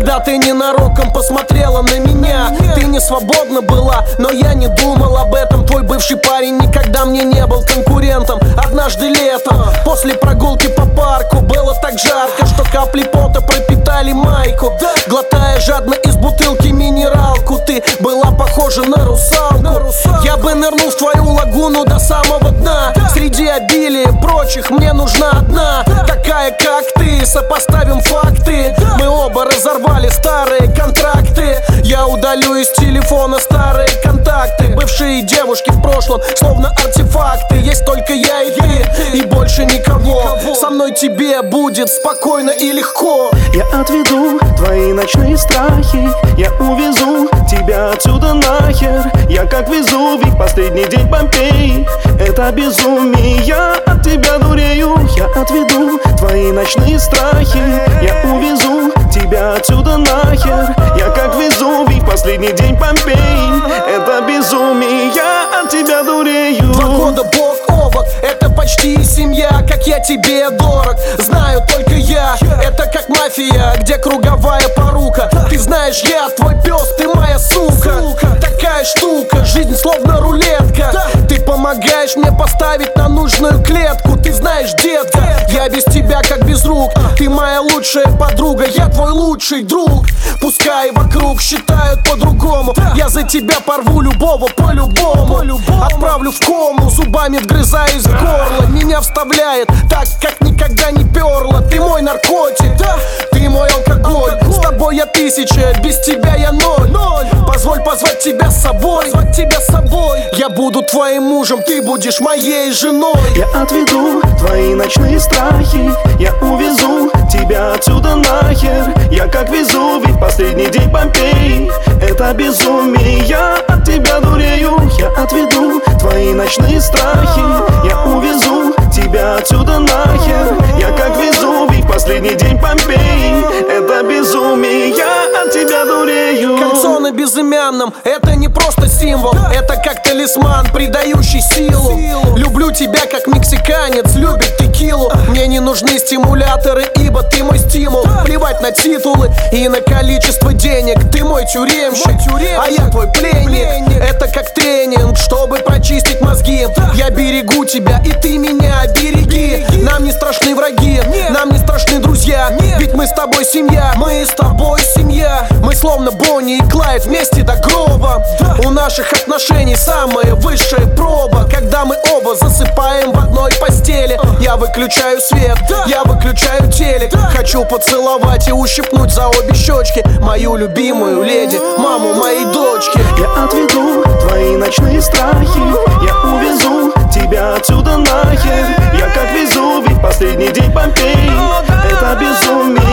Когда ты ненароком посмотрела на меня, ты не свободна была, но я не думал об этом. Твой бывший парень никогда мне не был конкурентом. Однажды летом, после прогулки по парку, было так жарко, что капли пота пропитали майку. Глотая жадно из бутылки минералку, ты была похожа на русалку. Я бы нырнул в твою лагуну до самого дна. Среди обилия прочих мне нужна одна, такая как ты. Сопоставим факты, мы оба разорвали старые контракты. Я удалю из телефона старые контакты. Бывшие девушки в прошлом, словно артефакты. Есть только я и ты, и больше никого. Со мной тебе будет спокойно и легко. Я отведу твои ночные страхи, я увезу тебя отсюда нахер. Я как Везувий, последний день Помпеи. Это безумие, я от тебя дурею. Я отведу твои ночные страхи, я увезу тебя отсюда нахер. Я как Везувий, последний день Помпеи. Это безумие, я от тебя дурею. 2 года бок о бок, это почти семья. Как я тебе дорог, знаю только я. Это как мафия, где круговая порука. Ты знаешь, я твой пес, ты моя сука. Такая штука, жизнь словно рулетка. Ты помогаешь мне поставить на нужную клетку. Ты знаешь, детка, я без тебя как без рук. Ты моя лучшая подруга, я твой лучший друг. Пускай вокруг считают по-другому, я за тебя порву любого по-любому. Отправлю в кому, зубами вгрызаюсь в горло. Меня вставляет так, как никогда не перло. Ты мой наркотик, ты мой алкоголь. С тобой я 1000, без тебя я 0. Позволь позвать тебя с собой. Я буду твоим мужем, ты будешь моей женой. Я отведу твои ночные страхи, я увезу тебя отсюда нахер. Я как Везувий, последний день Помпеи. Это безумие, я от тебя дурею. Я отведу твои ночные страхи, я увезу тебя отсюда нахер. Я как Везувий, последний день Помпеи. Это безумие, я от тебя дурею. Кольцо на безымянном, это не просто символ, это как талисман, придающий силу. Люблю тебя как мексиканец любит текилу. Мне не нужны стимуляторы, ибо ты мой стимул. Плевать на титулы и на количество денег. Ты мой тюремщик, а я твой пленник. Это как тренинг, чтобы прочистить мозги. Я берегу тебя, и ты меня береги. Нам не страшны враги, нам не страшны друзья. Ведь мы с тобой семья, мы с тобой семья. Мы словно Бонни и Клайд вместе до гроба. У наших отношений самая высшая проба, когда мы оба засыпаем в одной постели. Я выключаю свет, я выключаю телек. Хочу поцеловать и ущипнуть за обе щечки мою любимую леди, маму моей дочки. Я отведу твои ночные страхи, я увезу тебя отсюда нахер. Я как Везувий, последний день Помпеи. Это безумие,